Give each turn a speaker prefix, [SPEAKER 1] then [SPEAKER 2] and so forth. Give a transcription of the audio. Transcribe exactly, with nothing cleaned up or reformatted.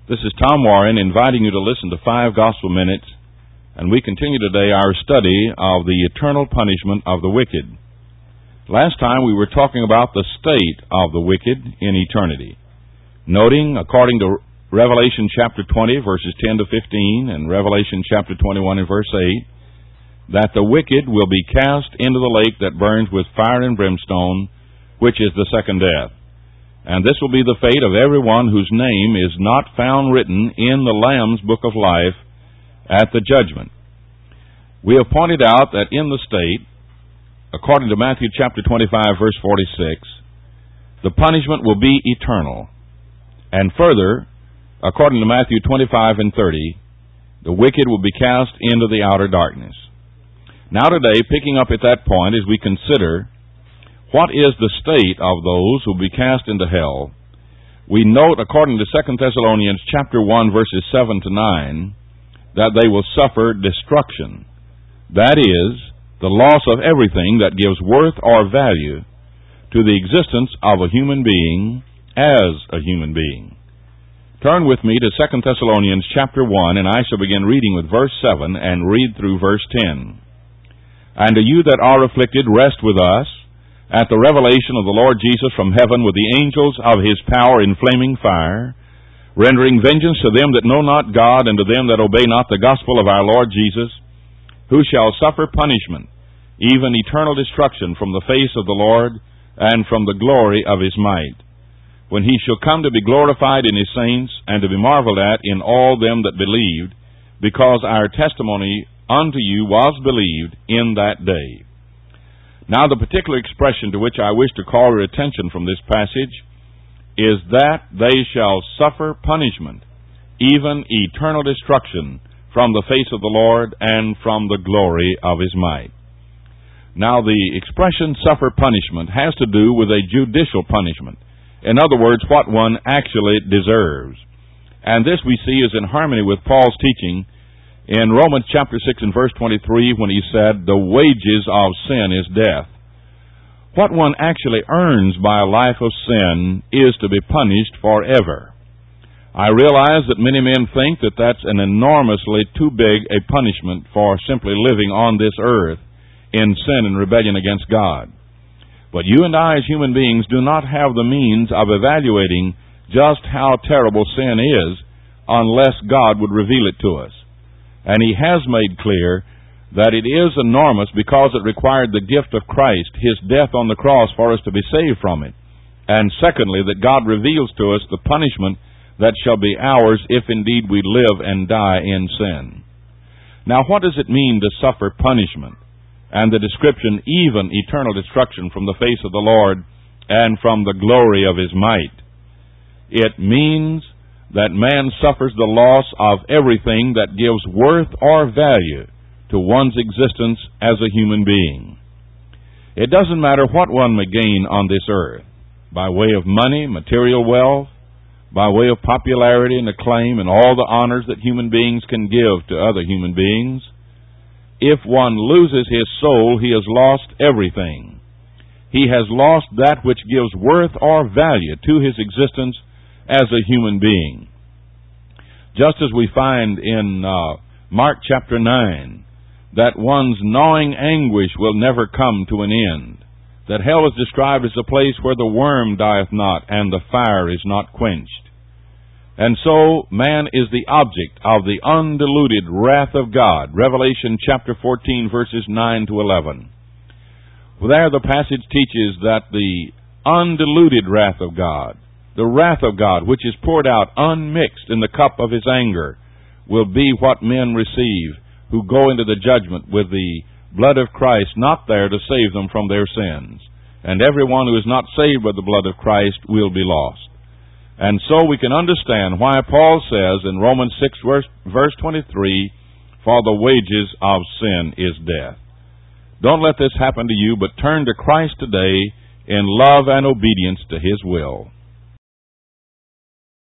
[SPEAKER 1] This is Tom Warren inviting you to listen to Five Gospel Minutes, and we continue today our study of the eternal punishment of the wicked. Last time we were talking about the state of the wicked in eternity, noting, according to Revelation chapter twenty, verses ten to fifteen, and Revelation chapter twenty-one and verse eight, that the wicked will be cast into the lake that burns with fire and brimstone, which is the second death. And this will be the fate of everyone whose name is not found written in the Lamb's book of life at the judgment. We have pointed out that in the state, according to Matthew chapter twenty-five, verse forty-six, the punishment will be eternal. And further, according to Matthew twenty-five and thirty, the wicked will be cast into the outer darkness. Now today, picking up at that point as we consider what is the state of those who will be cast into hell, we note, according to Second Thessalonians chapter one, verses seven to nine, that they will suffer destruction. That is, the loss of everything that gives worth or value to the existence of a human being as a human being. Turn with me to Second Thessalonians chapter one, and I shall begin reading with verse seven and read through verse ten. And to you that are afflicted, rest with us at the revelation of the Lord Jesus from heaven with the angels of His power in flaming fire, rendering vengeance to them that know not God and to them that obey not the gospel of our Lord Jesus, who shall suffer punishment, even eternal destruction from the face of the Lord and from the glory of His might, when He shall come to be glorified in His saints and to be marveled at in all them that believed, because our testimony unto you was believed in that day. Now, the particular expression to which I wish to call your attention from this passage is that they shall suffer punishment, even eternal destruction, from the face of the Lord and from the glory of His might. Now, the expression suffer punishment has to do with a judicial punishment. In other words, what one actually deserves. And this we see is in harmony with Paul's teaching in Romans chapter six and verse twenty-three, when he said, the wages of sin is death. What one actually earns by a life of sin is to be punished forever. I realize that many men think that that's an enormously too big a punishment for simply living on this earth in sin and rebellion against God. But you and I as human beings do not have the means of evaluating just how terrible sin is unless God would reveal it to us. And He has made clear that it is enormous because it required the gift of Christ, His death on the cross, for us to be saved from it. And secondly, that God reveals to us the punishment that shall be ours if indeed we live and die in sin. Now, what does it mean to suffer punishment? And the description, even eternal destruction from the face of the Lord and from the glory of His might. It means that man suffers the loss of everything that gives worth or value to one's existence as a human being. It doesn't matter what one may gain on this earth, by way of money, material wealth, by way of popularity and acclaim and all the honors that human beings can give to other human beings. If one loses his soul, he has lost everything. He has lost that which gives worth or value to his existence as a human being. Just as we find in uh, Mark chapter nine, that one's gnawing anguish will never come to an end, that hell is described as a place where the worm dieth not and the fire is not quenched. And so man is the object of the undiluted wrath of God. Revelation chapter fourteen, verses nine to eleven. There the passage teaches that the undiluted wrath of God, the wrath of God, which is poured out unmixed in the cup of His anger, will be what men receive who go into the judgment with the blood of Christ not there to save them from their sins. And everyone who is not saved by the blood of Christ will be lost. And so we can understand why Paul says in Romans six, verse, verse twenty-three, for the wages of sin is death. Don't let this happen to you, but turn to Christ today in love and obedience to His will.